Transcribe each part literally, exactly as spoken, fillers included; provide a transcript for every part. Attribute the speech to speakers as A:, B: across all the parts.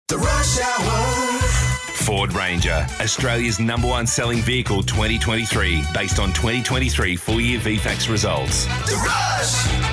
A: The Rush Hour.
B: Ford Ranger, Australia's number one selling vehicle twenty twenty-three, based on twenty twenty-three full-year V FAX results.
A: The Rush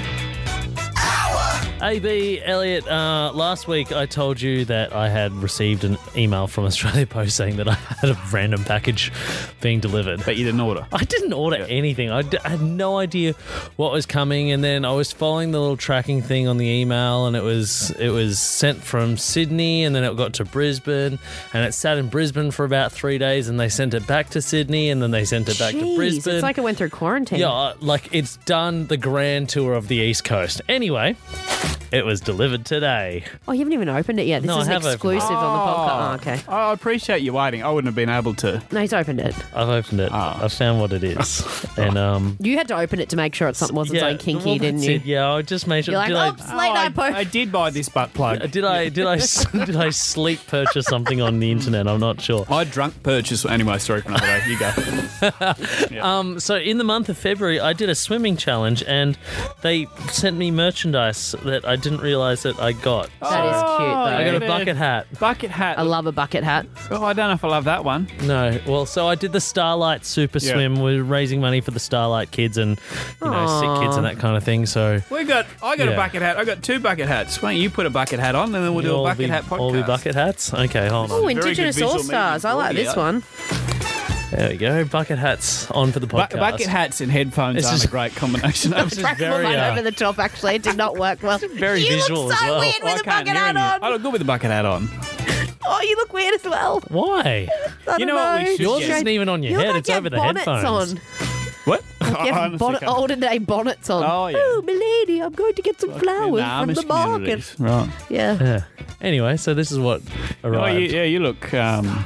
A: Hour.
C: A B, Elliot, uh, last week I told you that I had received an email from Australia Post saying that I had a random package being delivered.
D: But you didn't order.
C: I didn't order anything. I, d- I had no idea what was coming, and then I was following the little tracking thing on the email, and it was it was sent from Sydney, and then it got to Brisbane, and it sat in Brisbane for about three days, and they sent it back to Sydney, and then they sent it back to
E: Jeez,
C: Brisbane.
E: It's like it went through quarantine.
C: Yeah, like it's done the grand tour of the East Coast. Anyway, it was delivered today.
E: Oh, you haven't even opened it yet. This
C: No,
E: is
C: I have
E: exclusive
C: opened
E: on the podcast. Oh, okay.
D: I appreciate you waiting. I wouldn't have been able to.
E: No, he's opened it.
C: I've opened it.
D: Oh.
C: I found what it is. and um,
E: You had to open it to make sure it wasn't
C: yeah,
E: something kinky,
C: well,
E: didn't
C: that's
E: you?
C: it. Yeah, I just made sure.
E: You're like,
C: did I-
E: oops, late
D: I,
E: night post.
D: I did buy this butt plug.
C: Did I did I did I sleep purchase something on the internet? I'm not sure.
D: I drunk purchase. Anyway, story for another day. You go.
C: Um, so in the month of February, I did a swimming challenge, and they sent me merchandise that I didn't realise that I got.
E: That is cute, though.
C: I got a
D: yeah.
C: bucket hat.
D: Bucket hat.
E: I love a bucket hat.
D: Oh, I don't know if I love that one.
C: No, well, so I did the Starlight Super
D: Yeah.
C: Swim. We're raising money for the Starlight kids and you know sick kids and that kind of thing. So
D: We got. I got
C: Yeah.
D: a bucket hat. I got two bucket hats. Why don't you put a bucket hat on, and then we'll do a
C: all
D: bucket
C: be,
D: hat podcast.
C: all be bucket hats. Okay, hold
E: Oh,
C: on.
D: good
E: Indigenous
D: visual
E: All Stars.
D: medium
E: I like
D: for
E: this
D: audio.
E: one.
C: There we go. Bucket hats on for the
D: Bu-
C: podcast.
D: bucket hats and headphones
C: This
D: aren't
C: is-
D: a great combination.
C: This is
E: Track
C: very,
E: one
C: uh,
E: over the top, actually. It did not work well.
C: very
E: you
C: visual
E: look so
C: as well.
E: weird
D: I
E: with a
D: can't
E: bucket
D: hear
E: hat
D: you. I
E: on.
D: look good with a bucket hat on.
E: Oh, you look weird as well.
C: Why?
E: I
D: You
E: don't
D: know what we
E: know.
D: should
C: Yours
D: get?
C: isn't even on your
E: You look
C: head.
E: like
C: It's
E: you
C: over
E: have
C: the
E: bonnets
C: headphones.
E: on.
D: What?
E: You
D: I
E: have
D: honestly
E: bonnet,
D: can't-
E: olden day bonnets on.
D: Oh, yeah.
E: Oh, milady, I'm going to get some flowers
D: In
E: from
D: Amish
E: the market.
D: communities. Right.
E: Yeah.
C: Yeah. Anyway, so this is what
D: Oh,
C: arrived.
D: you, yeah, you look um,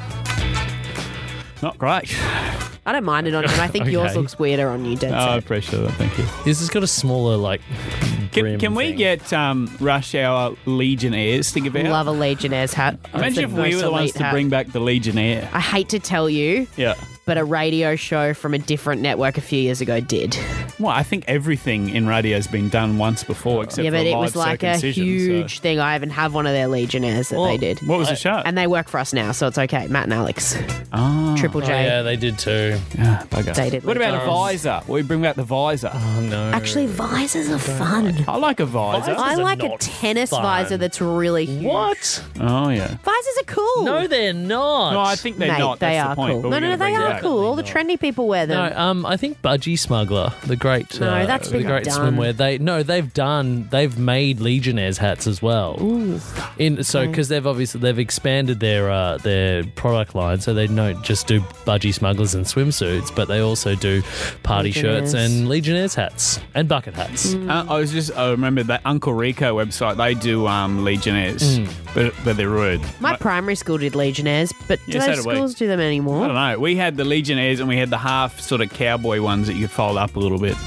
D: not great.
E: I don't mind it on you. I think yours
C: Okay.
E: looks weirder on you, dead
D: Oh, I
E: set.
D: appreciate that. Thank you.
C: This has got a smaller, like,
D: Can,
C: brim
D: can we
C: thing.
D: get um, Rush Hour Legionnaires to give out?
E: Love a Legionnaire's hat.
D: Imagine if
E: That's
D: we
E: most
D: were the ones
E: elite
D: to
E: hat.
D: bring back the Legionnaire.
E: I hate to tell you,
D: Yeah.
E: but a radio show from a different network a few years ago did.
D: Well, I think everything in radio has been done once before, except
E: yeah,
D: for
E: but it
D: live
E: was like a
D: circumcision,
E: huge
D: so-
E: thing. I even have one of their Legionnaires that
C: Well,
E: they did.
D: What was the show?
E: And they work for us now, so it's okay. Matt and Alex.
D: oh,
E: Triple
C: Oh,
E: J.
C: yeah, they did too.
D: yeah, bugger.
E: They did
D: What about a
E: Legionnaires.
D: visor? We bring back the visor.
C: Oh, no.
E: Actually, visors are fun.
D: I like a visor.
C: Visors
E: I
C: are
E: like a
C: not
E: tennis
C: fun.
E: visor that's really huge.
C: What?
D: Oh, yeah.
E: Visors are cool.
C: No, they're not.
D: No, I think they're
E: Mate,
D: not.
E: they
D: That's
E: are
D: the point.
E: cool.
D: but
E: No,
D: we're
E: no, no,
D: gonna
E: they
D: bring
E: are
D: it back.
E: cool. All the
C: Definitely
E: trendy people wear them.
C: No, um, I think Budgie Smuggler, the great,
E: No,
C: uh,
E: that's
C: the
E: been
C: great
E: done.
C: swimwear. They no, they've done, they've made Legionnaires hats as well.
E: Ooh.
C: In so because they've obviously they've expanded their uh, their product line, so they don't just do Budgie Smugglers and swimsuits, but they also do party shirts
E: Legionnaires.
C: and Legionnaires hats and bucket hats.
D: Uh, I was just, I remember that Uncle Rico website, they do um, Legionnaires,
C: Mm.
D: but, but they're rude.
E: My
D: Like,
E: primary school did Legionnaires, but do
D: Yeah, so
E: those
D: did we.
E: schools do them
D: I
E: anymore?
D: don't know. We had the Legionnaires and we had the half sort of cowboy ones that you could fold up a little bit.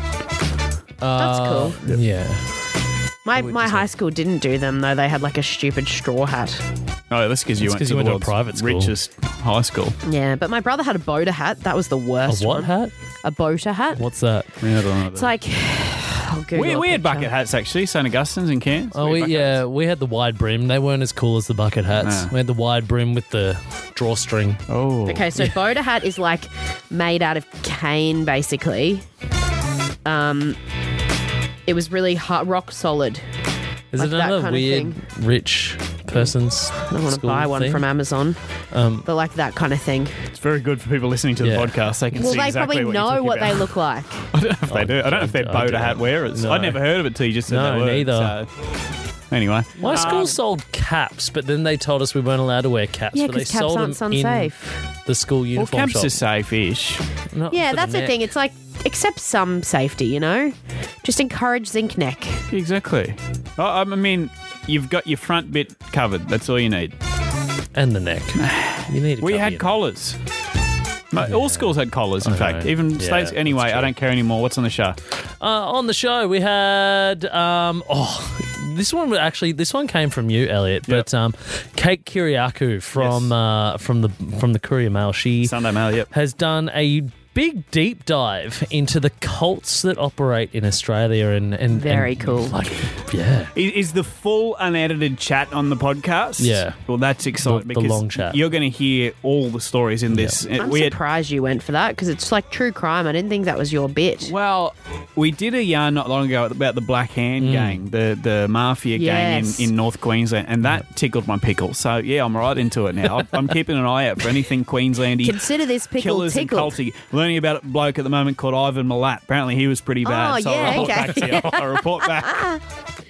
E: That's cool.
C: Yeah.
E: My my high school didn't do them though. They had like a stupid straw hat.
D: Oh, that's because you
C: It's
D: went
C: 'cause
D: to
C: you
D: the
C: went to a
D: world's
C: private school.
D: richest high school.
E: Yeah, but my brother had a boater hat. That was the
C: A
E: worst.
C: what
E: one.
C: hat?
E: A boater hat.
C: What's that?
D: Yeah, I don't know.
E: It's like I'll Google
D: we,
E: a
D: we had
E: picture.
D: bucket hats actually, Saint Augustine's in Cairns.
C: Oh,
D: had
C: we,
D: bucket
C: yeah,
D: hats.
C: we had the wide brim. They weren't as cool as the bucket hats.
D: No.
C: We had the wide brim with the drawstring.
D: Oh.
E: Okay, so boater hat is like made out of cane, basically. Um, it was really hot, rock solid.
C: Is
E: Like
C: it
E: that
C: another
E: kind of
C: weird rich person's
E: I don't want to
C: school
E: buy one
C: thing?
E: from Amazon,
C: Um,
E: but like that kind of thing.
D: It's very good for people listening to
C: Yeah.
D: the podcast. They can
E: Well,
D: see
E: they
D: exactly
E: probably
D: what you're
E: know
D: talking
E: what
D: about.
E: they look like.
D: I don't know if they do. I don't know if they're
C: I
D: boater
C: don't.
D: hat wearers.
C: No.
D: I'd never heard of it till you just said
C: No,
D: that word.
C: neither.
D: So, anyway.
C: my school
D: Um,
C: sold caps, but then they told us we weren't allowed to wear caps.
E: Yeah,
C: but they
E: because caps
C: sold
E: aren't
C: them
E: unsafe.
C: in the school
D: Well,
C: uniform
D: caps
C: shop.
D: are safe-ish.
C: Not
E: Yeah,
C: for
E: that's the
C: neck.
E: thing. It's like, accept some safety, you know? Just encourage zinc neck.
D: Exactly. I, I mean, you've got your front bit covered. That's all you need.
C: And the neck. You need. To
D: We
C: cover
D: had
C: your-
D: collars. No, All schools had collars, in
C: I
D: fact.
C: know.
D: Even
C: Yeah,
D: states. Anyway,
C: that's
D: I
C: true.
D: don't care anymore. What's on the show?
C: Uh, on the show, we had um, oh, this one actually. This one came from you, Elliot.
D: Yep.
C: But um, Kate Kiriakou from
D: Yes.
C: uh, from the from the Courier Mail. She
D: Sunday Mail, yep.
C: has done a big deep dive into the cults that operate in Australia and, and
E: Very
C: and,
E: cool.
C: Like, yeah.
D: Is, is the full unedited chat on the podcast?
C: Yeah.
D: Well, that's exciting
C: The- the
D: because
C: long chat.
D: you're going to hear all the stories in this. Uh,
E: I'm
D: we had-
E: surprised you went for that because it's like true crime. I didn't think that was your bit.
D: Well, we did a yarn not long ago about the Black Hand
C: Mm.
D: gang, the the mafia
E: Yes.
D: gang in, in North Queensland, and that tickled my pickle. So, yeah, I'm right into it now. I'm keeping an eye out for anything Queenslandy.
E: Consider this pickle
D: Killers
E: tickled.
D: and culty. Learning about a bloke at the moment called Ivan Milat. Apparently he was pretty bad.
E: Oh,
D: so
E: yeah,
D: I'll report
E: okay.
D: back to you. I'll report back.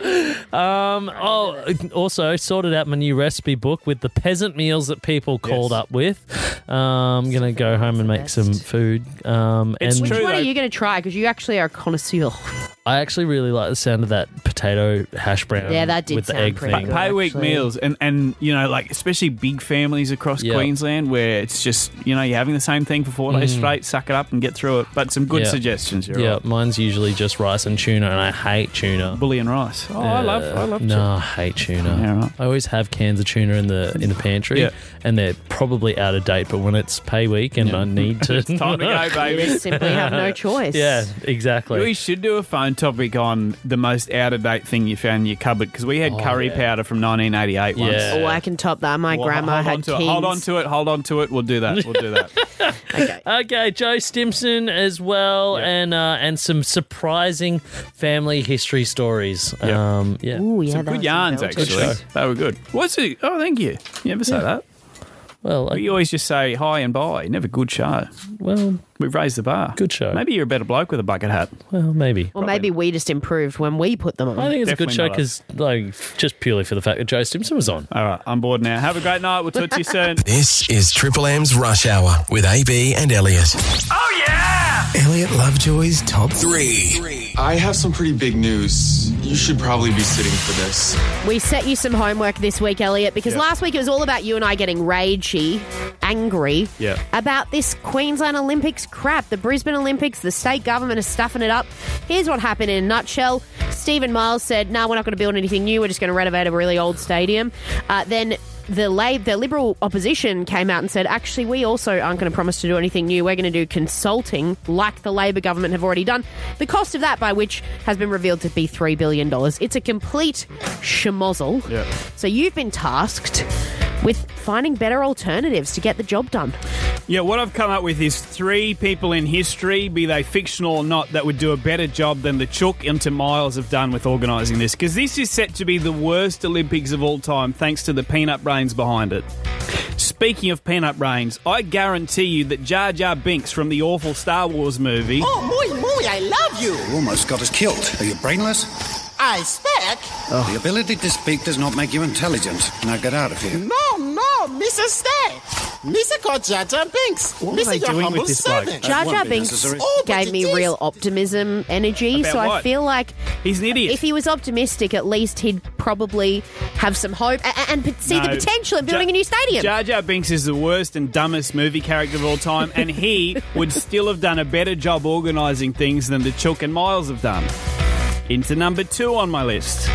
C: Um, oh, also sorted out my new recipe book with the peasant meals that people called
D: Yes.
C: up with. Um, I'm going to go home and make
E: best.
C: some food. Um,
D: It's
C: and
E: Which
D: true.
E: one are
D: though.
E: you going to try? Because you actually are a connoisseur.
C: I actually really like the sound of that potato hash brown.
E: Yeah, that did
C: with the
E: sound
C: egg
E: pretty
C: thing.
E: good.
D: Pay week
E: actually.
D: meals and, and, you know, like, especially big families across
C: Yep.
D: Queensland where it's just, you know, you're having the same thing for four days straight, suck it up and get through it. But some good
C: Mm. Yeah.
D: suggestions, you're
C: Yeah,
D: right.
C: mine's usually just rice and tuna, and I hate tuna.
D: Bully and rice. Oh, I love I love
C: No,
D: tuna.
C: I hate tuna.
D: Yeah, right.
C: I always have cans of tuna in the in the pantry,
D: Yeah.
C: and they're probably out of date. But when it's pay week and I need to,
D: It's time to go,
E: You
D: baby.
E: just simply have no choice.
C: yeah, exactly.
D: We should do a phone topic on the most out-of-date thing you found in your cupboard because we had curry
C: yeah.
D: powder from nineteen eighty-eight once.
C: Yeah.
E: Oh, I can top that. My
D: Well,
E: grandma
D: hold
E: had
D: on to
E: Kings.
D: it. Hold on to it. Hold on to it. We'll do that. We'll do that.
E: Okay.
C: Okay, Joe Stimson as well,
D: Yep.
C: and uh, and some surprising family history stories.
D: Yep.
C: Um, yeah.
E: Ooh, yeah,
D: Some
E: that
D: good
E: was
D: yarns,
E: belter.
D: actually. They were good. What's it? Oh, thank you. You never say that.
C: Well, I,
D: We always just say hi and bye. Never good show.
C: well,
D: We've raised the bar.
C: Good show.
D: Maybe you're a better bloke with a bucket hat.
C: well, maybe.
E: Or maybe we just improved when we put them on.
C: I think it's a good show
D: Definitely not
C: because, like, just purely for the fact that Joe Stimson was on.
D: All right, I'm bored now. Have a great night. We'll talk to you soon.
A: This is Triple M's Rush Hour with A B and Elliot.
B: Oh, yeah!
A: Elliot Lovejoy's Top three.
F: I have some pretty big news. You should probably be sitting for this.
E: We set you some homework this week, Elliot, because
D: Yeah.
E: last week it was all about you and I getting ragey, angry
D: Yeah.
E: about this Queensland Olympics crap. The Brisbane Olympics, the state government is stuffing it up. Here's what happened in a nutshell. Stephen Miles said, no, we're not going to build anything new. We're just going to renovate a really old stadium. Uh, then the Lab, the Liberal opposition came out and said, actually, we also aren't going to promise to do anything new. We're going to do consulting like the Labor government have already done. The cost of that, by which has been revealed to be three billion dollars. It's a complete schmozzle.
D: Yeah.
E: So you've been tasked with finding better alternatives to get the job done.
D: Yeah, what I've come up with is three people in history, be they fictional or not, that would do a better job than the Chook and Miles have done with organising this. Because this is set to be the worst Olympics of all time, thanks to the peanut brains behind it. Speaking of peanut brains, I guarantee you that Jar Jar Binks from the awful Star Wars movie...
G: Oh, muy, muy, I love you.
H: You almost got us killed. Are you brainless?
G: I speak.
H: The ability to speak does not make you intelligent. Now get out of here.
G: No, no, Mister Stay. Mister called Jar Jar Binks.
D: What are
G: Mister
D: they
G: your
D: doing with
G: humble
D: this bloke?
G: servant.
E: Jar Jar
H: won't be
E: Binks
H: necessary.
G: Oh, but
E: gave
G: it
E: me
G: is.
E: real optimism energy,
D: About
E: so I
D: what?
E: feel like
D: He's an idiot.
E: if he was optimistic, at least he'd probably have some hope and, and p- see the
D: No.
E: potential of building
D: Jar-
E: a new stadium.
D: Jar Jar Binks is the worst and dumbest movie character of all time, and he would still have done a better job organising things than the Chook and Miles have done. Into number two on my list,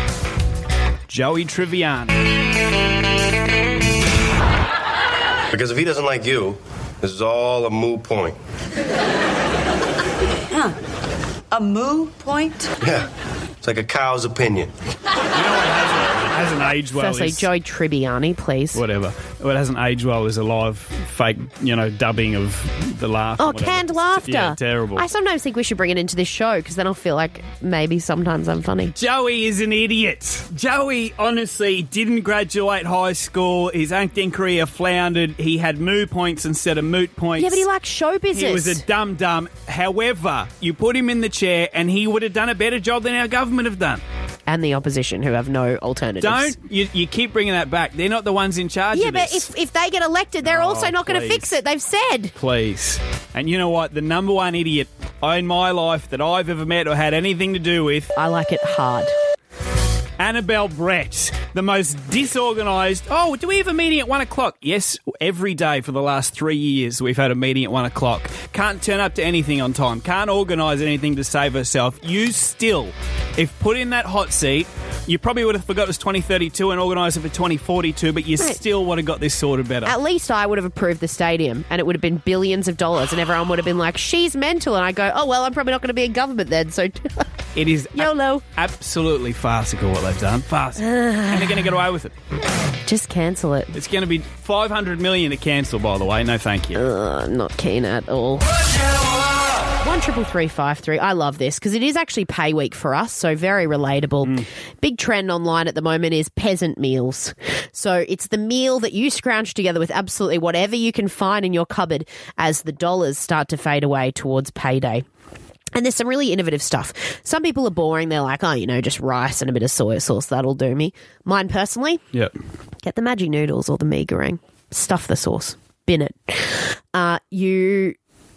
D: Joey Tribbiani.
I: Because if he doesn't like you, this is all a moot point.
J: A moo point?
I: Yeah, it's like a cow's opinion.
D: You know what hasn't, hasn't aged well
E: Firstly,
D: is...
E: Joey Tribbiani, please.
D: Whatever. What hasn't aged well is a live fake, you know, dubbing of the laugh.
E: Oh,
D: or whatever.
E: canned laughter.
D: Yeah, terrible.
E: I sometimes think we should bring it into this show because then I'll feel like maybe sometimes I'm funny.
D: Joey is an idiot. Joey honestly didn't graduate high school. His acting career floundered. He had moo points instead of moot points.
E: Yeah, but he likes show business.
D: He was a dumb dumb. However, you put him in the chair and he would have done a better job than our government have done.
E: and the opposition who have no alternatives.
D: Don't you, you keep bringing that back. They're not the ones in charge
E: Yeah,
D: of
E: but
D: this.
E: if, if they get elected, they're
D: Oh,
E: also not going to
D: please.
E: fix it. They've said.
D: Please. And you know what? The number one idiot in my life that I've ever met or had anything to do with,
E: I like it hard.
D: Annabelle Brett, the most disorganised. Oh, do we have a meeting at one o'clock? Yes, every day for the last three years we've had a meeting at one o'clock. Can't turn up to anything on time. Can't organise anything to save herself. You still, if put in that hot seat, You probably would have forgot it was twenty thirty-two and organised it for twenty forty-two, but you
E: Mate.
D: still would have got this sorted better.
E: At least I would have approved the stadium, and it would have been billions of dollars, and everyone would have been like, she's mental. And I go, oh, well, I'm probably not going to be in government then, so
D: It is
E: YOLO.
D: a- absolutely farcical what they've done. Farcical. and they're going to get away with it.
E: Just cancel it.
D: It's going to be five hundred million dollars to cancel, by the way. No, thank you.
E: Uh, not keen at all. One triple three five three. I love this because it is actually pay week for us, so very relatable.
D: Mm.
E: Big trend online at the moment is peasant meals. So it's the meal that you scrounge together with absolutely whatever you can find in your cupboard as the dollars start to fade away towards payday. And there's some really innovative stuff. Some people are boring. They're like, oh, you know, just rice and a bit of soy sauce. That'll do me. Mine personally,
D: Yep.
E: get the Maggi noodles or the mee goreng. Stuff the sauce. Bin it. Uh, you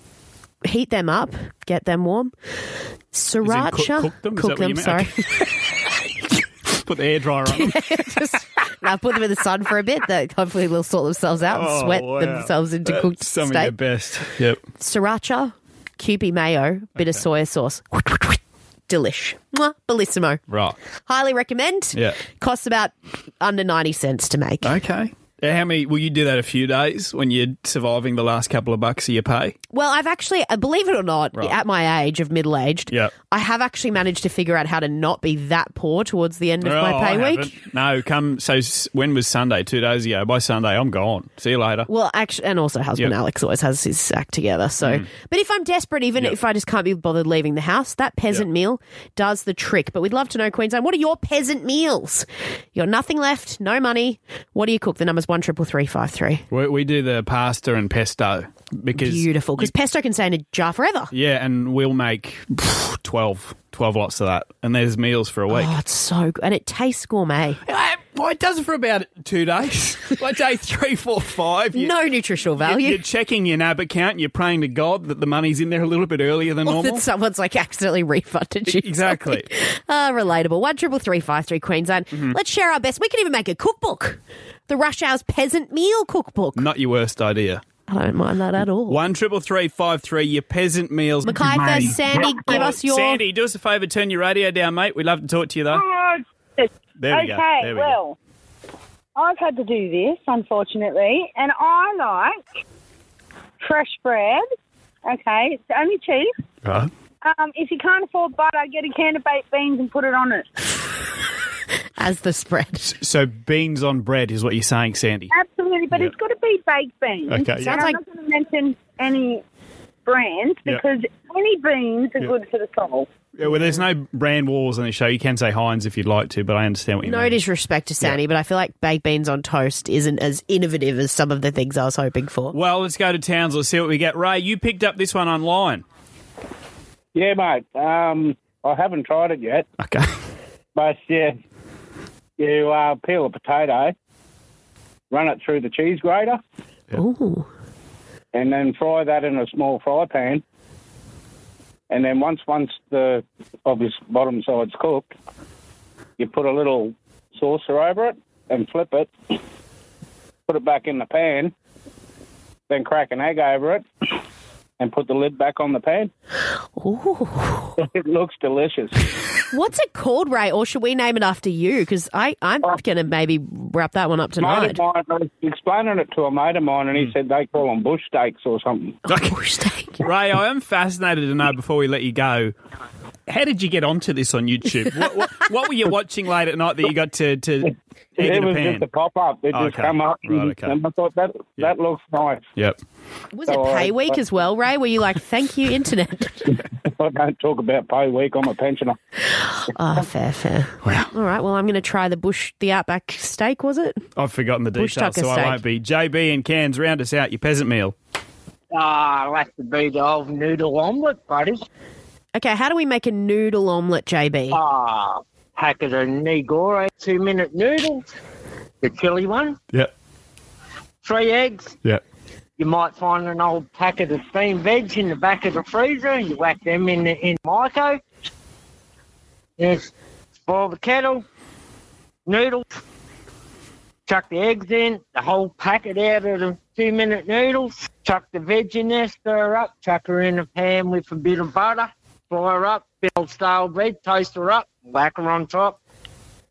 E: heat them up. Get them warm. Sriracha.
D: cook- cook them? Is
E: Cook
D: that what you
E: them,
D: meant?
E: sorry.
D: Put the hairdryer on them.
E: Just, now put them in the sun for a bit. That hopefully they'll sort themselves out and
D: Oh,
E: sweat
D: wow.
E: themselves into
D: That's
E: cooked
D: some
E: state.
D: of your best. Yep.
E: Sriracha, Kewpie mayo, bit of soy sauce. Delish. Mwah, bellissimo.
D: Right.
E: Highly recommend.
D: Yeah.
E: Costs about under ninety cents to make.
D: Okay. How many, will you do that a few days when you're surviving the last couple of bucks of your pay?
E: Well, I've actually, uh, believe it or not,
D: Right.
E: at my age of middle-aged,
D: Yep.
E: I have actually managed to figure out how to not be that poor towards the end of
D: Oh,
E: my pay
D: I
E: week.
D: haven't. No, come, so s- when was Sunday? Two days ago. By Sunday, I'm gone. See you later.
E: Well, actually, and also husband
D: Yep.
E: Alex always has his act together. So, but if I'm desperate, even
D: Yep.
E: if I just can't be bothered leaving the house, that peasant
D: Yep.
E: meal does the trick. But we'd love to know, Queensland, what are your peasant meals? You got nothing left, no money. What do you cook? The number's one triple three five three.
D: We, we do the pasta and pesto because
E: Beautiful, because pesto can stay in a jar forever.
D: yeah, and we'll make pff, twelve, twelve lots of that, and there's meals for a week.
E: Oh, it's so good, and it tastes gourmet.
D: Uh, well, it does it for about two days. Like day three, four, five. You,
E: No nutritional value.
D: You're checking your N A B account and you're praying to God that the money's in there a little bit earlier than
E: Or
D: normal.
E: that someone's like accidentally refunded you.
D: Exactly.
E: Ah, relatable. One triple three five three Queensland.
D: Mm-hmm.
E: Let's share our best. We can even make a cookbook. The Rush Hour's Peasant Meal Cookbook.
D: Not your worst idea.
E: I don't mind that at all.
D: One triple three five three. Your peasant meals.
E: Mackay first, Sandy, give us your...
D: Sandy, do us a favour. Turn your radio down, mate. We'd love to talk to you though. There we
K: okay,
D: go. There we
K: well, I've had to do this, unfortunately, and I like fresh bread. Okay, it's only cheap.
D: go. Right.
K: Um, if you can't afford butter, get a can of baked beans and put it on it.
E: As the spread.
D: So beans on bread is what you're saying, Sandy.
K: Absolutely, but
D: Yeah.
K: it's got to be baked beans.
D: Okay,
K: And
D: yeah.
K: I'm
E: Sounds
K: not going to mention any brands
D: Yeah.
K: because any beans are
D: Yeah.
K: good for the soul.
D: Yeah, well, there's no brand wars on the show. You can say Heinz if you'd like to, but I understand what you
E: No
D: mean.
E: disrespect to Sandy, but I feel like baked beans on toast isn't as innovative as some of the things I was hoping for.
D: Well, let's go to Towns. Let's see what we get. Ray, you picked up this one online.
L: Yeah, mate. Um, I haven't tried it yet,
D: Okay.
L: but yeah, you uh, peel a potato, run it through the cheese grater,
E: Ooh.
L: and then fry that in a small fry pan. And then once once the obvious bottom side's cooked, you put a little saucer over it and flip it, put it back in the pan, then crack an egg over it, and put the lid back on the pan.
E: Ooh.
L: It looks delicious.
E: What's it called, Ray? Or should we name it after you? Because I'm going to maybe wrap that one up
L: Mate
E: tonight.
L: of mine, I was explaining it to a mate of mine, and he said they call them bush steaks or something.
E: Bush steak.
D: Ray, I am fascinated to know before we let you go, how did you get onto this on YouTube? What, what, what were you watching late at night that you got to, to egg
L: It
D: in a
L: was
D: pan?
L: just a pop-up. It
D: Oh,
L: just
D: okay.
L: come up,
D: Right,
L: and,
D: okay.
L: and I thought that that looks nice.
D: Yep.
E: Was it
L: So,
E: pay
L: uh,
E: week
L: but-
E: as well, Ray? Were you like, thank you, internet?
L: I don't talk about pay week. I'm a pensioner.
E: Oh, fair, fair.
D: Wow.
E: All right, well, I'm going to try the bush, the Outback steak, was it?
D: I've forgotten the
E: Bush
D: details,
E: tucker
D: so I
E: steak.
D: won't be. J B and Cairns, round us out, your peasant meal.
M: Ah, I'll have to be the old noodle omelette, buddy.
E: Okay, how do we make a noodle omelette, J B?
M: Ah, packet of Nigore two-minute noodles, the chili one,
D: Yep.
M: three eggs.
D: Yep.
M: You might find an old packet of steamed veg in the back of the freezer. You whack them in the, in Myco. Yes, boil the kettle, noodles, chuck the eggs in, the whole packet out of the two-minute noodles, chuck the veg in there, stir her up, chuck her in a pan with a bit of butter, fry her up, bit of stale bread, toast her up, whack her on top.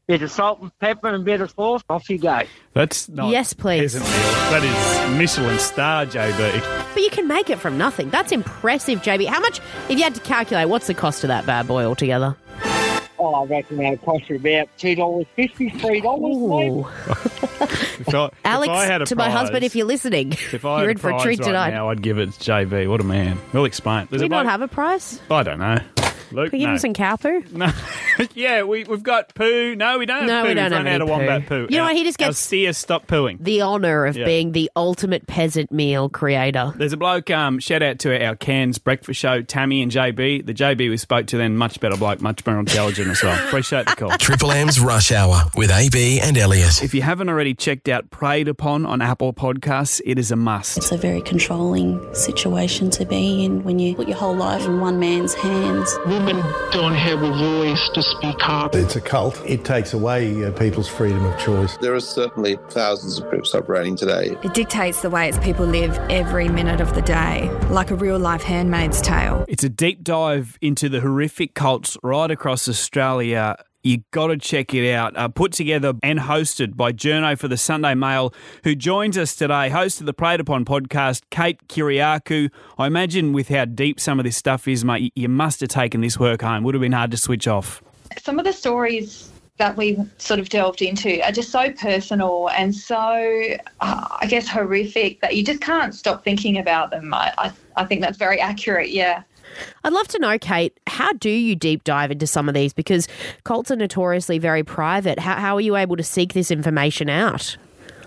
M: bit of salt and pepper and a bit of sauce, off you go.
D: That's not
E: Yes, please.
D: peasant meal. That is Michelin star, J B.
E: But you can make it from nothing. That's impressive, J B. How much, if you had to calculate, what's the cost of that bad boy altogether?
M: Oh, I reckon that cost you about two dollars fifty, three dollars, mate.
D: If I,
E: Alex,
D: if I had a
E: to my
D: prize-
E: husband, if you're listening,
D: If I
E: you're
D: had
E: in for a
D: prize
E: treat
D: right
E: tonight.
D: now, I'd give it to J B. What a man. We'll explain. There's
E: Do we
D: a
E: not
D: bloke-
E: have a price?
D: I don't know. Luke,
E: Can you give
D: no.
E: him some cow poo?
D: No. yeah, we, we've got poo. No, we don't have
E: No,
D: poo.
E: we don't
D: We've
E: have
D: run out
E: any
D: of wombat
E: poo.
D: poo.
E: You know
D: Our-
E: what, he just
D: our
E: gets-
D: steer stop pooing.
E: The honour of
D: Yeah.
E: being the ultimate peasant meal creator.
D: There's a bloke, um, shout out to our Cairns breakfast show, Tammy and J B. The J B we spoke to then, much better bloke, much more intelligent as well. Appreciate the call.
A: Triple M's Rush Hour with A B and Elliot.
D: If you haven't already checked out Preyed Upon on Apple Podcasts, it is a must.
N: It's a very controlling situation to be in when you put your whole life in one man's hands.
O: Women don't have a voice to speak up.
P: It's a cult. It takes away uh, people's freedom of choice.
I: There are certainly thousands of groups operating today.
Q: It dictates the way its people live every minute of the day, like a real-life Handmaid's Tale.
D: It's a deep dive into the horrific cults right across Australia. You got to check it out. Uh, put together and hosted by Journo for the Sunday Mail, who joins us today, host of the Preyed Upon podcast, Kate Kiriakou. I imagine with how deep some of this stuff is, mate, you must have taken this work home. Would have been hard to switch off.
R: Some of the stories that we sort of delved into are just so personal and so, uh, I guess, horrific that you just can't stop thinking about them. I, I, I think that's very accurate, yeah.
E: I'd love to know, Kate, how do you deep dive into some of these? Because cults are notoriously very private. How, how are you able to seek this information out?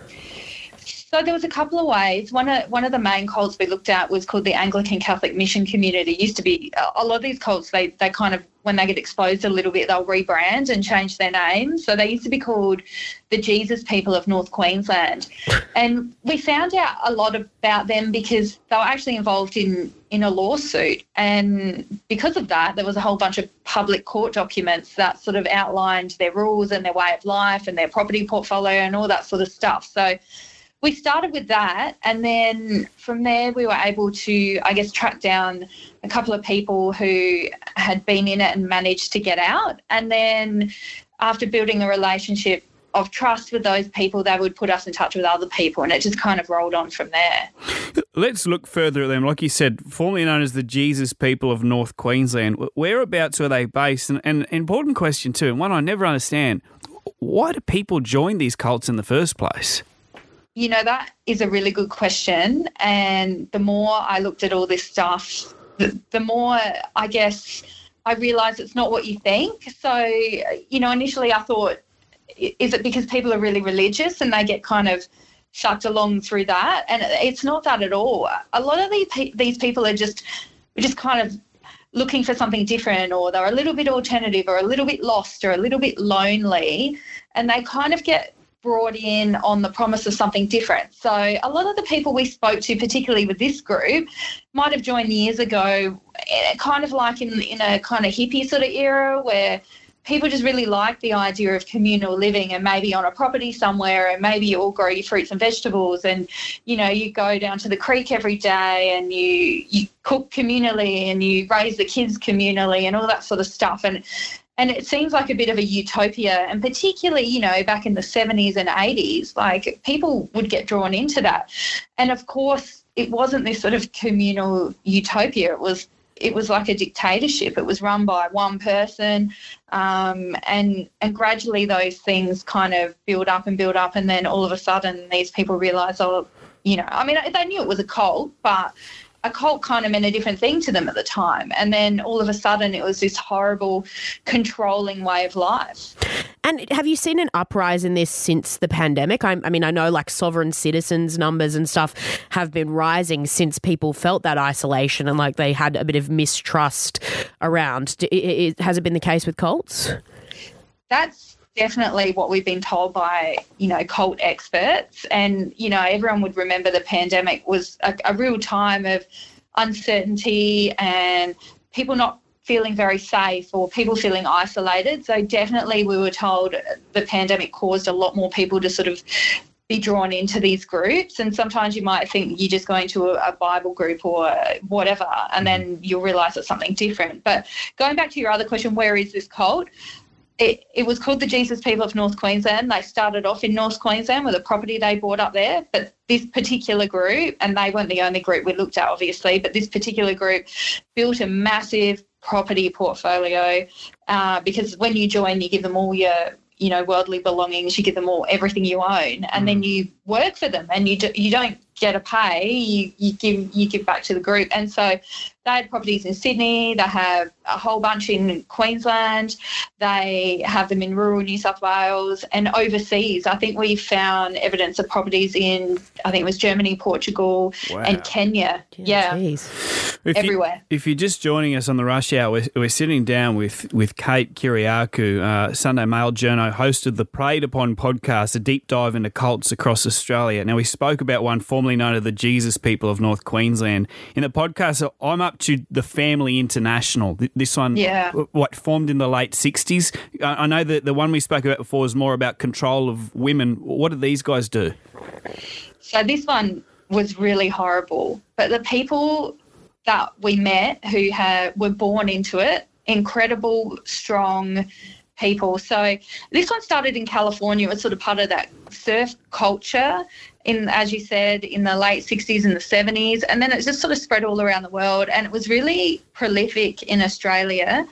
R: So there was a couple of ways. One of one of the main cults we looked at was called the Anglican Catholic Mission Community. It used to be a lot of these cults. They they kind of, when they get exposed a little bit, they'll rebrand and change their name. So they used to be called the Jesus People of North Queensland, and we found out a lot about them because they were actually involved in in a lawsuit, and because of that, there was a whole bunch of public court documents that sort of outlined their rules and their way of life and their property portfolio and all that sort of stuff. So we started with that, and then from there we were able to, I guess, track down a couple of people who had been in it and managed to get out. And then after building a relationship of trust with those people, they would put us in touch with other people, and it just kind of rolled on from there.
D: Let's look further at them. Like you said, formerly known as the Jesus People of North Queensland, whereabouts were they based? And, and an important question too, and one I never understand, why do people join these cults in the first place?
R: You know, that is a really good question. And the more I looked at all this stuff, the, the more, I guess, I realised it's not what you think. So, you know, initially I thought, is it because people are really religious and they get kind of shucked along through that? And it's not that at all. A lot of these, these people are just, just kind of looking for something different, or they're a little bit alternative or a little bit lost or a little bit lonely, and they kind of get brought in on the promise of something different. So a lot of the people we spoke to, particularly with this group, might have joined years ago, kind of like in, in a kind of hippie sort of era where people just really like the idea of communal living, and maybe on a property somewhere, and maybe you all grow your fruits and vegetables, and, you know, you go down to the creek every day and you, you cook communally and you raise the kids communally and all that sort of stuff. And And it seems like a bit of a utopia, and particularly, you know, back in the seventies and eighties, like people would get drawn into that. And of course, it wasn't this sort of communal utopia. It was it was like a dictatorship. It was run by one person, um, and and gradually those things kind of build up and build up, and then all of a sudden these people realise, oh, you know, I mean, they knew it was a cult, but a cult kind of meant a different thing to them at the time. And then all of a sudden it was this horrible, controlling way of life.
E: And have you seen an uprise in this since the pandemic? I, I mean, I know like sovereign citizens numbers and stuff have been rising since people felt that isolation and like they had a bit of mistrust around. It, it, has it been the case with cults?
R: That's definitely what we've been told by, you know, cult experts. And, you know, everyone would remember the pandemic was a, a real time of uncertainty and people not feeling very safe or people feeling isolated. So definitely we were told the pandemic caused a lot more people to sort of be drawn into these groups. And sometimes you might think you're just going to a, a Bible group or whatever, and then you'll realise it's something different. But going back to your other question, where is this cult? it, it was called the Jesus People of North Queensland. They started off in North Queensland with a property they bought up there, but this particular group, and they weren't the only group we looked at, obviously, but this particular group built a massive property portfolio uh, because when you join, you give them all your, you know, worldly belongings, you give them all everything you own, and mm. then you work for them, and you do, you don't get a pay, you, you give you give back to the group. And so they had properties in Sydney, they have a whole bunch in Queensland, they have them in rural New South Wales and overseas. I think we found evidence of properties in, I think it was Germany, Portugal wow. and Kenya. Yeah, yeah.
D: If
R: everywhere.
D: You, if you're just joining us on the Rush Hour, we're, we're sitting down with, with Kate Kiriakou, uh, Sunday Mail journo, host of the Preyed Upon podcast, a deep dive into cults across Australia. Now, we spoke about one formerly known as the Jesus People of North Queensland. In the podcast, I'm up to the Family International. This one,
R: yeah.
D: what, formed in the late sixties. I know that the one we spoke about before was more about control of women. What did these guys do?
R: So this one was really horrible, but the people that we met who have, were born into it, incredible, strong people. So this one started in California. It was sort of part of that surf culture in, as you said, in the late sixties and the seventies, and then it just sort of spread all around the world, and it was really prolific in Australia.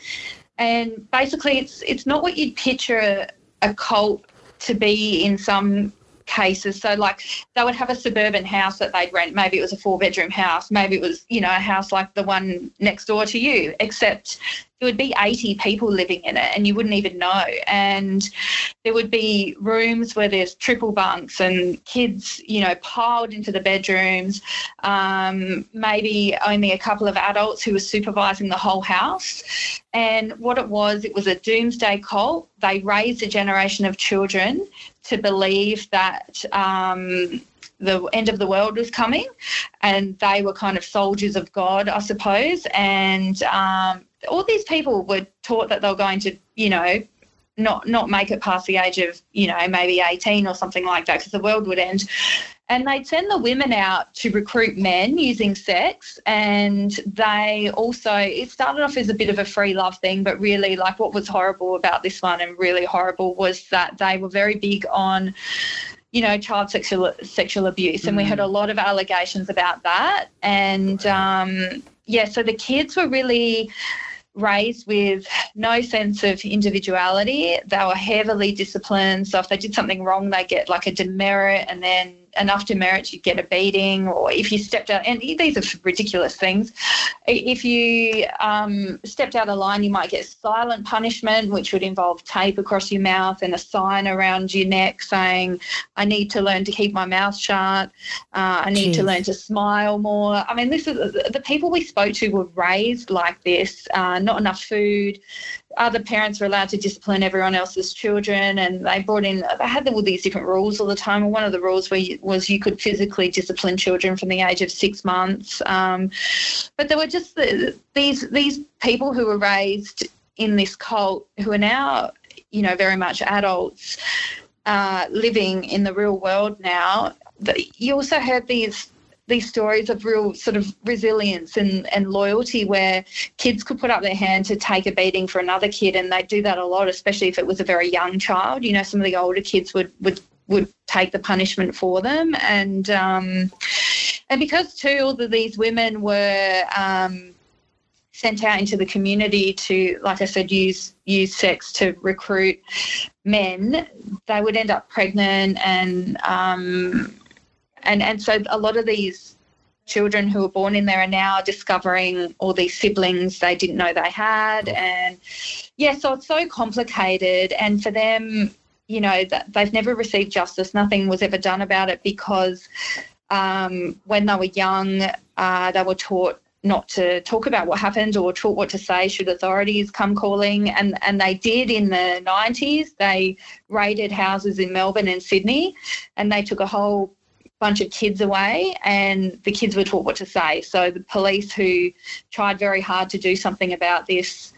R: And basically it's it's not what you'd picture a, a cult to be in some cases. So like they would have a suburban house that they'd rent. Maybe it was a four bedroom house. Maybe it was, you know, a house like the one next door to you, except there would be eighty people living in it and you wouldn't even know. And there would be rooms where there's triple bunks and kids, you know, piled into the bedrooms, um, maybe only a couple of adults who were supervising the whole house. And what it was, it was a doomsday cult. They raised a generation of children to believe that um, the end of the world was coming, and they were kind of soldiers of God, I suppose. And um, all these people were taught that they were going to, you know, not not make it past the age of, you know, maybe eighteen or something like that, because the world would end. And they'd send the women out to recruit men using sex, and they also, it started off as a bit of a free love thing, but really, like, what was horrible about this one and really horrible was that they were very big on, you know, child sexual sexual abuse, and mm. we had a lot of allegations about that. And, um, yeah, so the kids were really raised with no sense of individuality. They were heavily disciplined, so if they did something wrong, they get like a demerit, and then enough demerit you'd get a beating, or if you stepped out, and these are ridiculous things, if you um, stepped out of line, you might get silent punishment, which would involve tape across your mouth and a sign around your neck saying, I need to learn to keep my mouth shut, uh, I need Jeez. to learn to smile more. I mean, this is the people we spoke to were raised like this, uh, not enough food. Other parents were allowed to discipline everyone else's children, and they brought in, they had all these different rules all the time. And one of the rules were, was you could physically discipline children from the age of six months. Um, but there were just the, these these people who were raised in this cult who are now, you know, very much adults uh, living in the real world now. You also heard these these stories of real sort of resilience and, and loyalty, where kids could put up their hand to take a beating for another kid, and they do that a lot, especially if it was a very young child. You know, some of the older kids would would, would take the punishment for them. And um, and because, too, all of these women were um, sent out into the community to, like I said, use use sex to recruit men, they would end up pregnant, and um And and so a lot of these children who were born in there are now discovering all these siblings they didn't know they had. And, yeah, so it's so complicated. And for them, you know, that they've never received justice. Nothing was ever done about it because um, when they were young, uh, they were taught not to talk about what happened or taught what to say should authorities come calling. And, and they did in the nineties. They raided houses in Melbourne and Sydney, and they took a whole bunch of kids away, and the kids were taught what to say. So the police, who tried very hard to do something about this,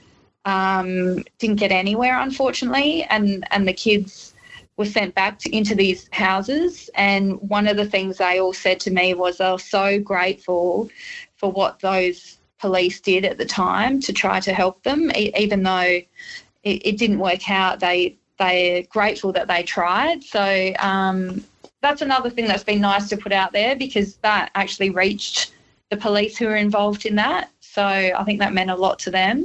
R: um, didn't get anywhere, unfortunately, and, and the kids were sent back to, into these houses. And one of the things they all said to me was they were so grateful for what those police did at the time to try to help them, e- even though it, it didn't work out. They, they're grateful that they tried. So um, that's another thing that's been nice to put out there, because that actually reached the police who were involved in that. So I think that meant a lot to them.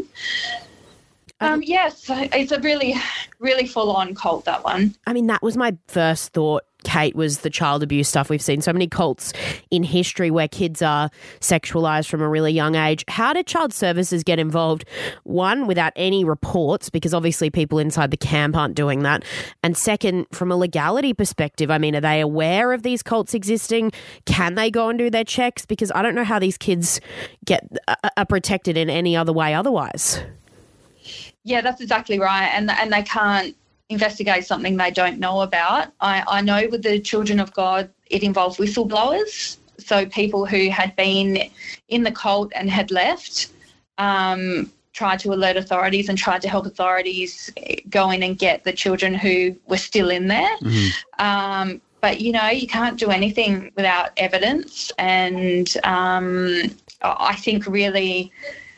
R: Um, yes, it's a really, really full-on cult, that one.
E: I mean, that was my first thought, Kate, was the child abuse stuff. We've seen so many cults in history where kids are sexualised from a really young age. How did child services get involved? One, without any reports, because obviously people inside the camp aren't doing that. And second, from a legality perspective, I mean, are they aware of these cults existing? Can they go and do their checks? Because I don't know how these kids get are protected in any other way otherwise.
R: Yeah, that's exactly right. And and they can't investigate something they don't know about. I, I know with the Children of God, it involved whistleblowers, so people who had been in the cult and had left um, tried to alert authorities and tried to help authorities go in and get the children who were still in there. Mm-hmm. Um, but, you know, you can't do anything without evidence. And um, I think really,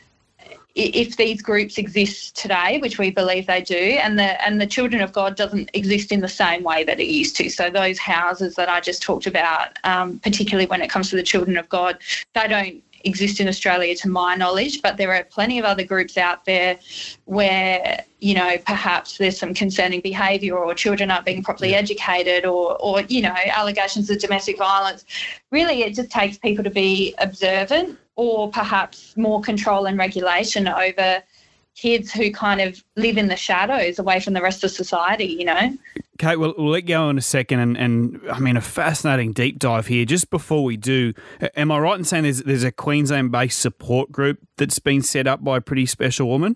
R: if these groups exist today, which we believe they do, and the and the Children of God doesn't exist in the same way that it used to. So those houses that I just talked about, um, particularly when it comes to the Children of God, they don't exist in Australia to my knowledge, but there are plenty of other groups out there where, you know, perhaps there's some concerning behaviour or children aren't being properly educated or, or, you know, allegations of domestic violence. Really, it just takes people to be observant, or perhaps more control and regulation over kids who kind of live in the shadows away from the rest of society, you know.
D: Kate, we'll, we'll let you go in a second, and, and I mean, a fascinating deep dive here. Just before we do, am I right in saying there's, there's a Queensland-based support group that's been set up by a pretty special woman?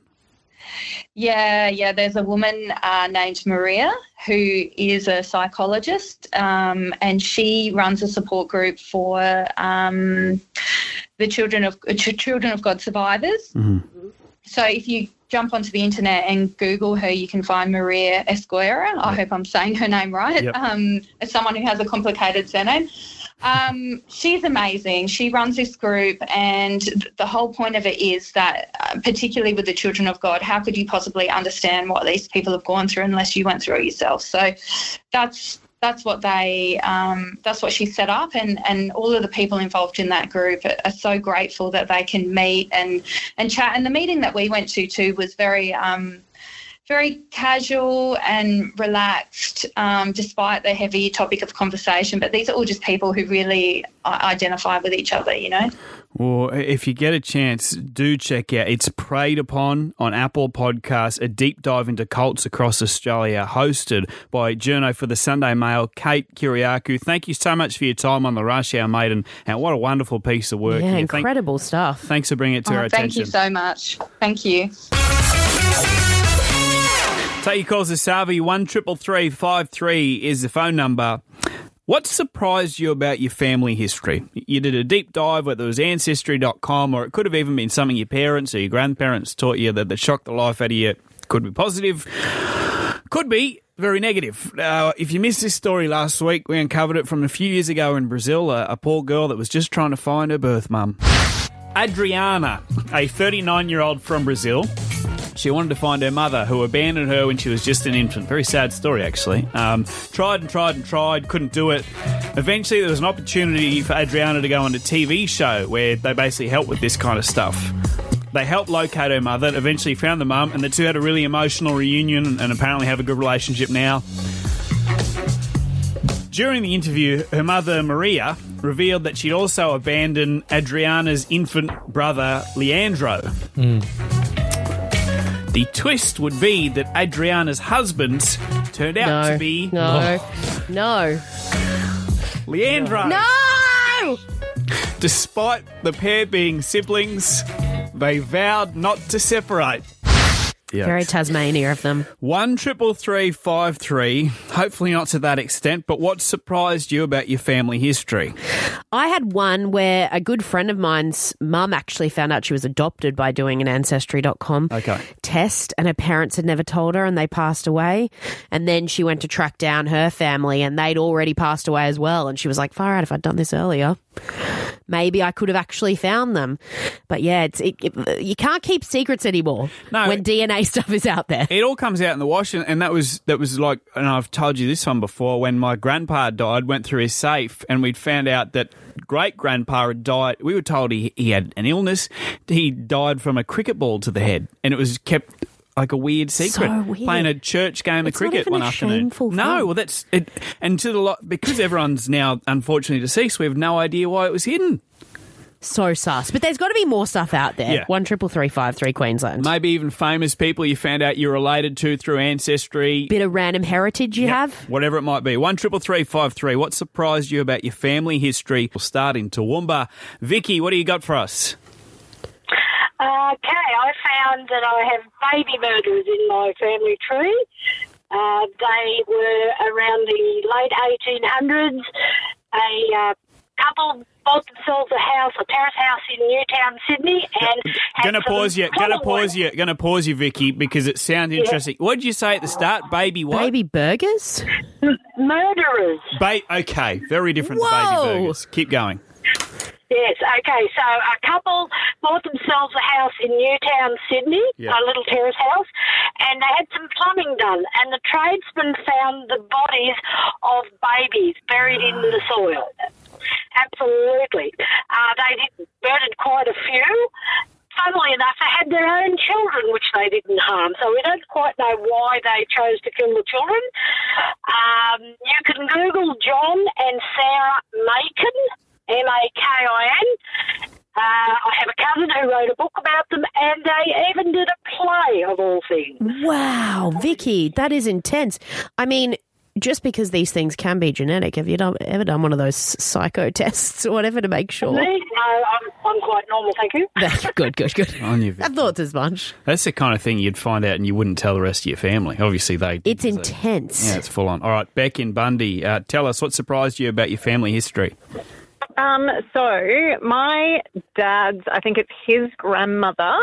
R: Yeah, yeah, there's a woman uh, named Maria who is a psychologist, um, and she runs a support group for um, the children of uh, Children of God survivors. Mm-hmm. So if you jump onto the internet and Google her, you can find Maria Esguerra. Yep. I hope I'm saying her name right. Yep. Um, as someone who has a complicated surname. Um, she's amazing. She runs this group, and the whole point of it is that, uh, particularly with the Children of God, how could you possibly understand what these people have gone through unless you went through it yourself? So that's that's what they um, that's what she set up, and, and all of the people involved in that group are, are so grateful that they can meet and and chat. And the meeting that we went to too was very um, very casual and relaxed, um, despite the heavy topic of conversation. But these are all just people who really identify with each other, you know.
D: Well, if you get a chance, do check out It's Preyed Upon on Apple Podcasts, a deep dive into cults across Australia, hosted by journo for the Sunday Mail, Kate Kyriakou. Thank you so much for your time on the Rush Hour, mate, and, and what a wonderful piece of work.
E: Yeah,
D: here.
E: incredible
D: Thank,
E: stuff.
D: Thanks for bringing it to
R: oh,
D: our
R: thank
D: attention.
R: Thank you so much. Thank you.
D: Take your calls to Savi. one triple three five three is the phone number. What surprised you about your family history? You did a deep dive, whether it was Ancestry dot com, or it could have even been something your parents or your grandparents taught you that, that shocked the life out of you. Could be positive, could be very negative. Uh, if you missed this story last week, we uncovered it from a few years ago in Brazil, a, a poor girl that was just trying to find her birth mum. Adriana, a thirty-nine-year-old from Brazil. She wanted to find her mother, who abandoned her when she was just an infant. Very sad story, actually. Um, tried and tried and tried, couldn't do it. Eventually, there was an opportunity for Adriana to go on a T V show where they basically help with this kind of stuff. They helped locate her mother, eventually found the mum, and the two had a really emotional reunion and apparently have a good relationship now. During the interview, her mother, Maria, revealed that she'd also abandoned Adriana's infant brother, Leandro. Mm. The twist would be that Adriana's husband turned out
E: no,
D: to be...
E: No, oh. no.
D: Leandro.
E: No!
D: Despite the pair being siblings, they vowed not to separate. Yikes.
E: Very Tasmania of them.
D: One triple three five three. Hopefully not to that extent, but what surprised you about your family history?
E: I had one where a good friend of mine's mum actually found out she was adopted by doing an Ancestry dot com
D: okay.
E: test, and her parents had never told her and they passed away. And then she went to track down her family and they'd already passed away as well. And she was like, far out, if I'd done this earlier. maybe I could have actually found them. But yeah, it's it, it, you can't keep secrets anymore
D: No.
E: when D N A stuff is out there.
D: It all comes out in the wash, and, and that was that was like, and I've told you this one before. When my grandpa died, went through his safe, and we'd found out that great grandpa had died. We were told he he had an illness. He died from a cricket ball to the head, and it was kept like a weird secret.
E: So weird.
D: Playing a church game
E: It's
D: of cricket
E: not even
D: one
E: a
D: afternoon.
E: shameful
D: No,
E: thing.
D: well that's it. And to the lot because everyone's now unfortunately deceased, we have no idea why it was hidden.
E: So sus. But there's got to be more stuff out there.
D: Yeah.
E: One triple three five three Queensland.
D: Maybe even famous people you found out you're related to through ancestry.
E: Bit of random heritage you
D: Yep,
E: have.
D: whatever it might be. One triple three five three. What surprised you about your family history? We'll start in Toowoomba. Vicky, what do you got for us?
S: Okay, I found that I have baby murderers in my family tree. Uh, they were around the late eighteen hundreds. A uh, couple bought themselves a house, a terrace house in Newtown, Sydney, and had
D: Gonna
S: some
D: pause you. Gonna
S: plumber
D: pause you. Gonna pause you, Vicky, because it sounds interesting. What did you say at the start? Baby what?
E: Baby burgers?
S: work. Murderers.
D: Ba- okay, very different to
E: Whoa.
D: baby burgers. Keep going.
S: Yes, okay, so a couple bought themselves a house in Newtown, Sydney,
D: Yeah.
S: a little terrace house, and they had some plumbing done, and the tradesmen found the bodies of babies buried in the soil. Absolutely. Uh, they did, murdered quite a few. Funnily enough, they had their own children, which they didn't harm, so we don't quite know why they chose to kill the children. Um, you can Google John and Sarah Macon, M A K I N. Uh, I have a cousin who wrote a book about them, and they even did a play of all things.
E: Wow, Vicky, that is intense. I mean, just because these things can be genetic, have you done, ever done one of those psycho tests or whatever to make sure?
S: Me? No, I'm, I'm quite normal, thank you.
E: Good, good, good.
D: On you,
E: I
D: Vicky.
E: thought as much.
D: That's the kind of thing you'd find out and you wouldn't tell the rest of your family. Obviously, they did,
E: It's
D: so-
E: intense.
D: Yeah, it's full on. All right, Beck in Bundy, uh, tell us what surprised you about your family history.
T: Um, so my dad's, I think it's his grandmother,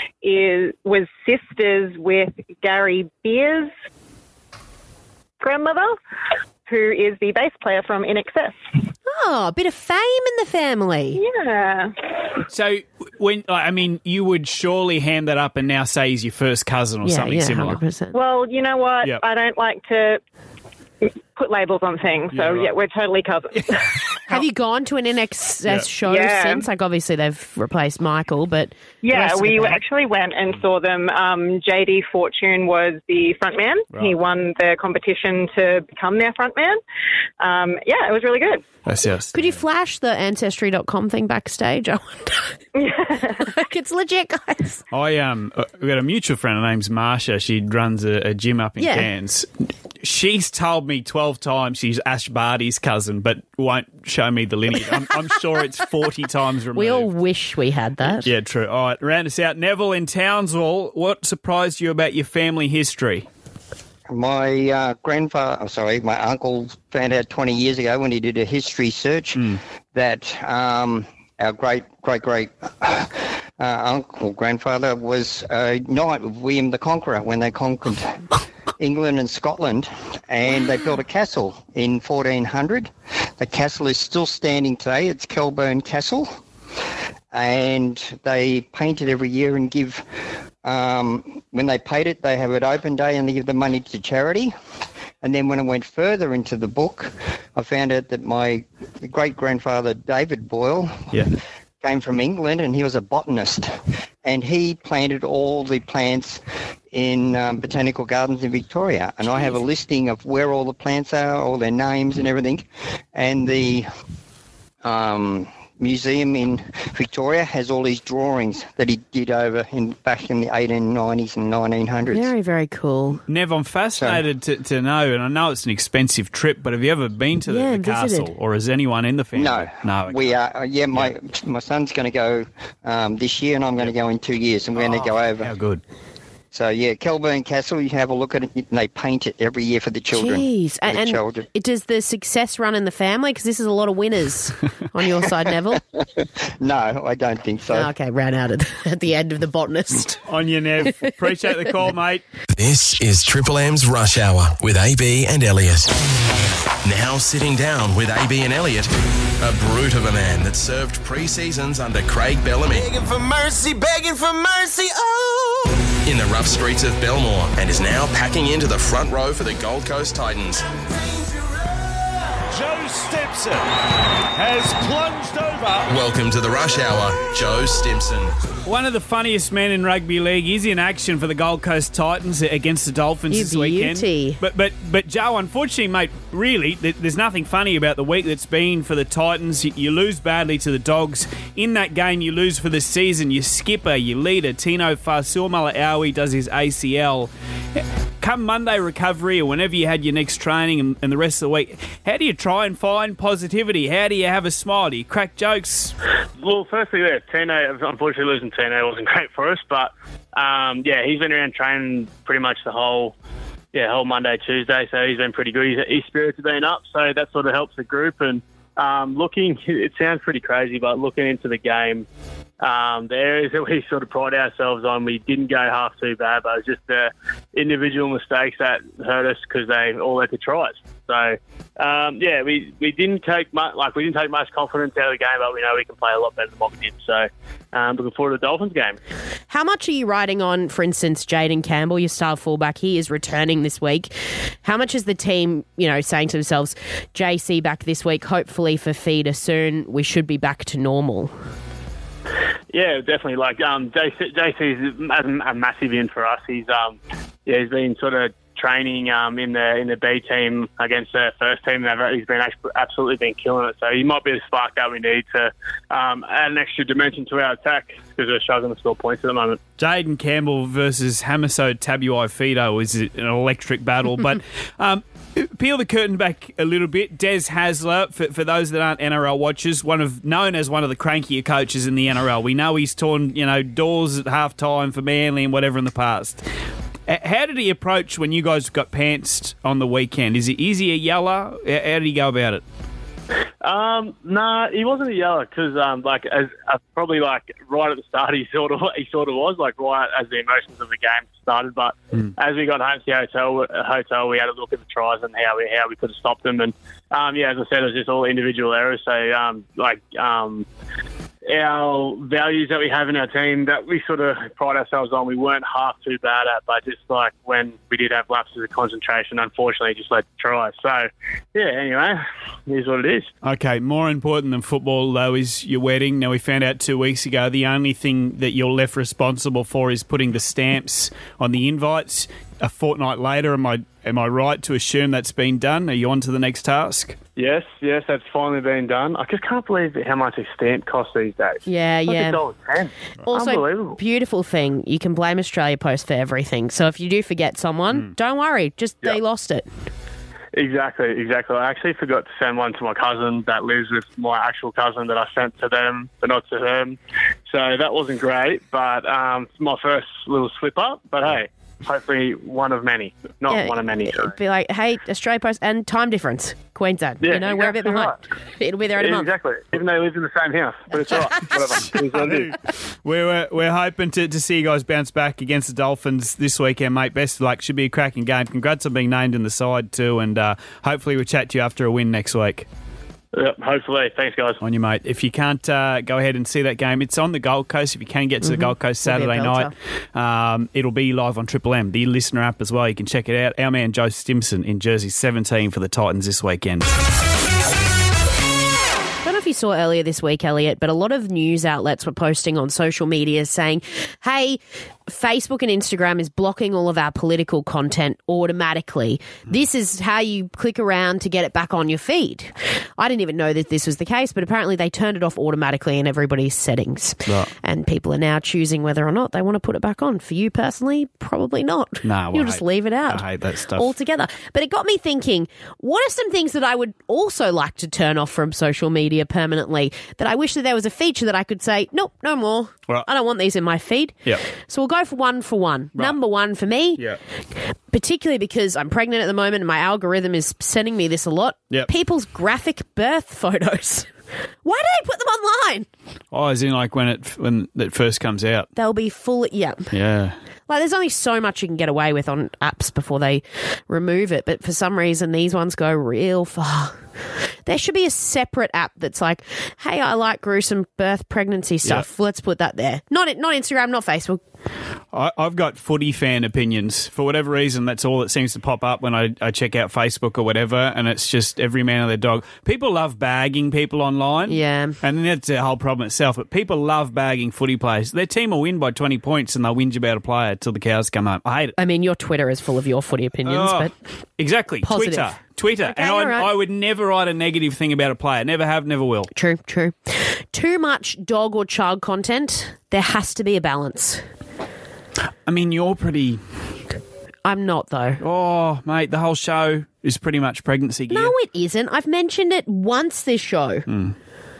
T: is was sisters with Gary Beers' grandmother, who is the bass player from I N X S.
E: Oh, a bit of fame in the family.
T: Yeah.
D: So, when I mean, you would surely hand that up and now say he's your first cousin or
E: Yeah,
D: something
E: yeah,
D: similar.
E: one hundred percent.
T: Well, you know what?
D: Yep.
T: I don't like to put labels on things, so
D: Yeah, right.
T: yeah, we're totally cousins.
E: Have you gone to an N X S
D: Yeah.
E: show
T: Yeah.
E: since? Like, obviously they've replaced Michael, but the
T: Yeah,
E: rest of
T: we
E: the band-
T: actually went and saw them. Um, J D Fortune was the front man.
D: Right.
T: He won the competition to become their front man. Um, yeah, it was really good.
D: That's yes.
E: Could you flash the ancestry dot com thing backstage? I wonder. Like, it's legit, guys.
D: I um, uh, we've got a mutual friend. Her name's Marsha. She runs a, a gym up in
E: Yeah.
D: Cairns. She's told me twelve times she's Ash Barty's cousin, but won't show me the lineage. I'm, I'm sure it's forty times removed.
E: We all wish we had that.
D: Yeah, true. All right, round us out. Neville in Townsville, what surprised you about your family history?
U: My uh, grandfather, I'm sorry, my uncle found out twenty years ago when he did a history search that um, our great, great, great uh, uncle, grandfather was a knight of William the Conqueror when they conquered England and Scotland, and they built a castle in fourteen hundred. The castle is still standing today. It's Kelburn Castle, and they paint it every year and give, um, when they paint it, they have an open day and they give the money to charity. And then when I went further into the book, I found out that my great-grandfather, David Boyle,
D: Yeah.
U: came from England, and he was a botanist, and he planted all the plants in um, botanical gardens in Victoria. And I have a listing of where all the plants are, all their names and everything, and the um, museum in Victoria has all these drawings that he did over in back in the eighteen nineties and nineteen hundreds.
E: Very, very cool.
D: Nev, I'm fascinated to, to know, and I know it's an expensive trip, but have you ever been to the,
E: Yeah,
D: the
E: visited.
D: castle, or is anyone in the family?
U: No,
D: No. okay.
U: we are. Uh, yeah, my my son's going to go um, this year, and I'm going to go in two years, and we're going to go over.
D: How good.
U: So yeah, Kelburn Castle. You have a look at it, and they paint it every year for the children.
E: Jeez.
U: For
E: And,
U: the
E: and
U: children.
E: it, does the success run in the family? Because this is a lot of winners on your side, Neville.
U: No, I don't think so.
E: Oh, okay, ran out at the, at the end of the botanist.
D: On you, Nev. Appreciate the call, mate.
A: This is Triple M's Rush Hour with A B and Elliot. Now sitting down with A B and Elliot, a brute of a man that served pre-seasons under Craig Bellamy.
G: Begging for mercy, begging for mercy, oh!
A: In the rough streets of Belmore, and is now packing into the front row for the Gold Coast Titans.
C: Joe Stimson has plunged over.
A: Welcome to the Rush Hour, Joe Stimson.
D: One of the funniest men in rugby league is in action for the Gold Coast Titans against the Dolphins
E: You
D: this weekend.
E: beauty.
D: But but but Joe, unfortunately, mate, really, th- there's nothing funny about the week that's been for the Titans. You, you lose badly to the Dogs. In that game, you lose for the season. Your skipper, your leader, Tino Fa'asuamaleaui, does his A C L. Come Monday recovery or whenever you had your next training and, and the rest of the week, how do you try and find positivity? How do you have a smile? Do you crack jokes?
V: Well, firstly, yeah, Tino, unfortunately losing Tino wasn't great for us, but um, yeah, he's been around training pretty much the whole yeah whole Monday, Tuesday, so he's been pretty good. His, his spirits have been up, so that sort of helps the group. And um, looking, it sounds pretty crazy, but looking into the game, Um, the areas that we sort of pride ourselves on, we didn't go half too bad, but it was just the individual mistakes that hurt us because they all led to tries. So, um, yeah, we, we didn't take much, like we didn't take much confidence out of the game, but we know we can play a lot better than what we did. So, um, looking forward to the Dolphins game.
E: How much are you riding on, for instance, Jaden Campbell, your star fullback? He is returning this week. How much is the team, you know, saying to themselves, J C back this week, hopefully for feeder soon, we should be back to normal?
V: Yeah, definitely. Like um, J C, J C is a, a massive in for us. He's um, yeah, he's been sort of training um in the in the B team against the first team. He's been absolutely been killing it. So he might be the spark that we need to um, add an extra dimension to our attack because we're struggling to score points at the moment.
D: Jaden Campbell versus Hamiso Tabuai-Fidow is an electric battle, but. Um, Peel the curtain back a little bit. Des Hasler, for, for those that aren't N R L watchers, one of known as one of the crankier coaches in the N R L. We know he's torn, you know, doors at halftime for Manly and whatever in the past. How did he approach when you guys got pantsed on the weekend? Is he, is he a yeller? How did he go about it?
V: Um, nah, he wasn't a yeller because, um, like, as uh, probably like right at the start, he sort of he sort of was like right as the emotions of the game started. But mm. as we got home to the hotel, hotel, we had a look at the tries and how we how we could have stopped them. And um, yeah, as I said, it was just all individual errors. So um, like um. our values that we have in our team that we sort of pride ourselves on, we weren't half too bad at, but just like when we did have lapses of concentration, unfortunately, just led to try. So, yeah, anyway, here's what it is.
D: Okay, more important than football, though, is your wedding. Now, we found out two weeks ago the only thing that you're left responsible for is putting the stamps on the invites. A fortnight later, am I am I right to assume that's been done? Are you on to the next task?
V: Yes, yes, that's finally been done. I just can't believe how much a stamp costs these days.
E: Yeah,
V: like
E: yeah.
V: a dollar ten.
E: Also,
V: unbelievable.
E: Beautiful thing, you can blame Australia Post for everything. So if you do forget someone, mm. don't worry, just yep. they lost it.
V: Exactly, exactly. I actually forgot to send one to my cousin that lives with my actual cousin that I sent to them, but not to him. So that wasn't great, but um, it's my first little slip up. But hey, hopefully one of many, not
E: yeah,
V: one of many.
E: It'll be like, hey, Australia Post and time difference, Queensland.
V: Yeah,
E: you know,
V: exactly
E: we're a bit behind.
V: Right.
E: It'll be there in a month.
V: Exactly. Even though they live in the same house, but it's all right. Whatever.
D: we're, we're we're hoping to, to see you guys bounce back against the Dolphins this weekend, mate. Best of luck. Should be a cracking game. Congrats on being named in the side too, and uh, hopefully we'll chat to you after a win next week.
V: Yep, hopefully. Thanks, guys.
D: On you, mate. If you can't uh, go ahead and see that game, it's on the Gold Coast. If you can get to mm-hmm. the Gold Coast Saturday night, um, it'll be live on Triple M, the listener app as well. You can check it out. Our man Joe Stimson in jersey seventeen for the Titans this weekend.
E: I don't know if you saw earlier this week, Elliot, but a lot of news outlets were posting on social media saying, hey, Facebook and Instagram is blocking all of our political content automatically. This is how you click around to get it back on your feed. I didn't even know that this was the case, but apparently they turned it off automatically in everybody's settings. Right. And people are now choosing whether or not they want to put it back on. For you personally, probably not.
D: No, well,
E: You'll just
D: hate,
E: leave it out.
D: I hate that stuff.
E: Altogether. But it got me thinking, what are some things that I would also like to turn off from social media permanently that I wish that there was a feature that I could say, nope, no more. Right. I don't want these in my feed.
D: Yep.
E: So we'll go for one for one. Right. Number one for me,
D: yep.
E: particularly because I'm pregnant at the moment and my algorithm is sending me this a lot,
D: yep.
E: people's graphic birth photos. Why do they put them online?
D: Oh, as in like when it when it first comes out.
E: They'll be full. Yeah.
D: Yeah.
E: Like, there's only so much you can get away with on apps before they remove it, but for some reason, these ones go real far. There should be a separate app that's like, hey, I like gruesome birth pregnancy stuff.
D: Yep.
E: Let's put that there. Not not Instagram, not Facebook.
D: I, I've got footy fan opinions. For whatever reason, that's all that seems to pop up when I, I check out Facebook or whatever, and it's just every man and their dog. People love bagging people online.
E: Yeah.
D: And that's a whole problem itself, but people love bagging footy players. Their team will win by twenty points and they'll whinge about a player till the cows come home. I hate it.
E: I mean, your Twitter is full of your footy opinions,
D: Oh,
E: but
D: exactly.
E: positive.
D: Twitter. Twitter.
E: Okay,
D: and I,
E: all right.
D: I would never write a negative thing about a player. Never have, never will.
E: True, true. Too much dog or child content, there has to be a balance.
D: I mean, you're pretty...
E: I'm not, though.
D: Oh, mate, the whole show is pretty much pregnancy gear.
E: No, it isn't. I've mentioned it once this show.
D: Mm.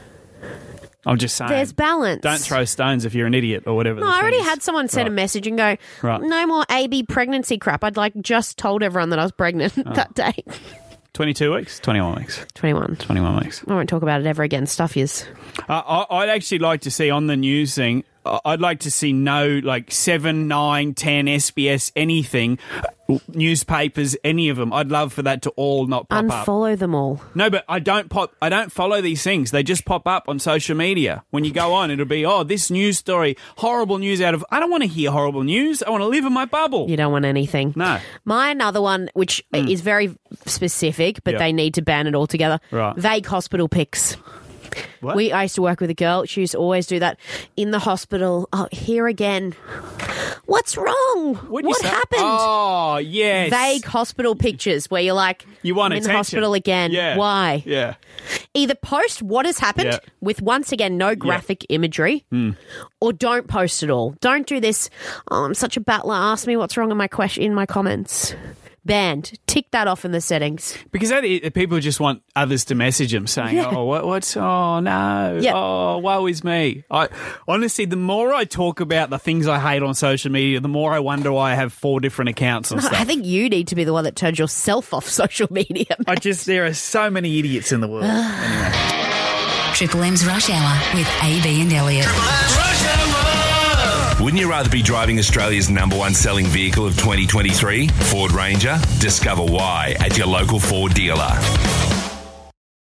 D: I'm just saying.
E: There's balance.
D: Don't throw stones if you're an idiot or whatever.
E: No,
D: the
E: I
D: thing
E: already
D: is.
E: had someone send
D: Right.
E: a message and go,
D: Right.
E: no more A B pregnancy crap. I'd like just told everyone that I was pregnant
D: Oh.
E: that day.
D: twenty-two weeks? twenty-one weeks.
E: twenty-one.
D: twenty-one weeks.
E: I won't talk about it ever again. Stuff is.
D: Uh, I, I'd actually like to see on the news thing, uh, I'd like to see no, like, seven, nine, ten, S B S, anything, uh, newspapers, any of them. I'd love for that to all not pop up.
E: Unfollow them all.
D: No, but I don't pop. I don't follow these things. They just pop up on social media. When you go on, it'll be, oh, this news story, horrible news out of... I don't want to hear horrible news. I want to live in my bubble.
E: You don't want anything.
D: No.
E: My another one, which is very specific, but
D: Yeah.
E: they need to ban it altogether.
D: Right.
E: Vague hospital pics.
D: What?
E: We I used to work with a girl. She used to always do that in the hospital. Oh, here again. What's wrong?
D: What'd you
E: what
D: say?
E: happened?
D: Oh, yes.
E: Vague hospital pictures where you're like,
D: You want
E: I'm in the
D: attention.
E: hospital again.
D: Yeah.
E: Why?
D: Yeah.
E: Either post what has happened
D: Yeah.
E: with, once again, no graphic imagery,
D: Mm.
E: or don't post at all. Don't do this. Oh, I'm such a battler. Ask me what's wrong in my question in my comments. Banned. Tick that off in the settings.
D: Because that, it, people just want others to message them saying,
E: Yeah.
D: oh, what, what's, oh, no,
E: Yeah.
D: oh, woe is me. I Honestly, the more I talk about the things I hate on social media, the more I wonder why I have four different accounts and
E: No,
D: stuff.
E: I think you need to be the one that turns yourself off social media.
D: I just, there are so many idiots in the world. Anyway.
B: Triple M's Rush Hour with A B and Elliot.
A: Wouldn't you rather be driving Australia's number one selling vehicle of twenty twenty-three? Ford Ranger? Discover why at your local Ford dealer.